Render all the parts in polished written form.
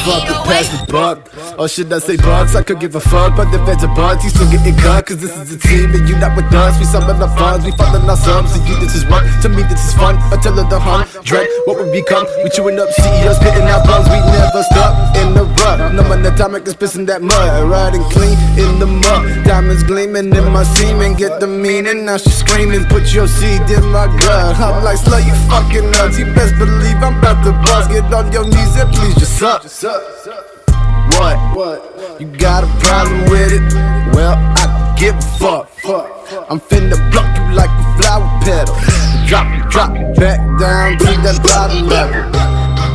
fuck to pass the buck. Or should I say bucks? I could give a fuck, but the feds are bugs. You still getting cut, cause this is a team and you not with us. We summon our funds, we falling our subs. To you this is what, to me this is fun. Until the dread what we become. We chewing up CEOs, spitting out bugs. We never stuck in the rut. No one atomic is pissing that mud. Riding clean in the mud. Diamonds gleaming in my semen. Get the meaning, now she screaming. Put your seed in my gut. I'm like, slut, you fucking nuts. You best believe I'm about to bust. Get on your knees and please just suck. What? You got a problem with it? Well, I give a fuck. I'm finna block you like a flower petal. Drop you back down to that bottom level.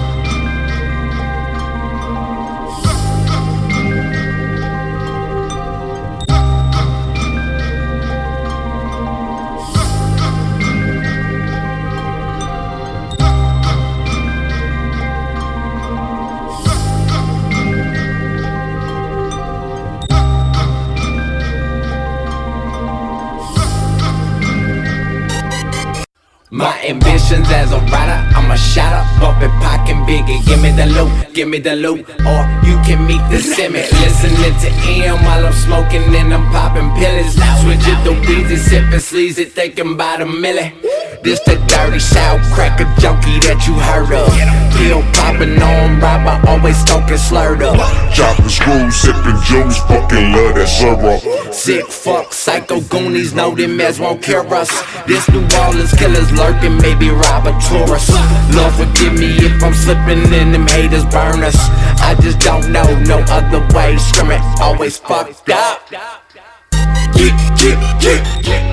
My ambitions as a rider, I'm a shotter, bumpin' pocket biggie. Give me the loot, or you can meet the simmer. Listening to M while I'm smoking and I'm popping pills. Switch it to Weezy, sippin' sleazy, thinking about a milli. This the dirty South cracker junkie that you heard of. Pill poppin' on robber, always talking slurred up. Chopping screws, sipping juice, fucking love that syrup. Sick fuck, psycho goonies know them mess won't cure us. This New Orleans killers lurking, maybe rob a tourist. Lord forgive me if I'm slipping and them haters burn us. I just don't know no other way. Screaming, always fucked up.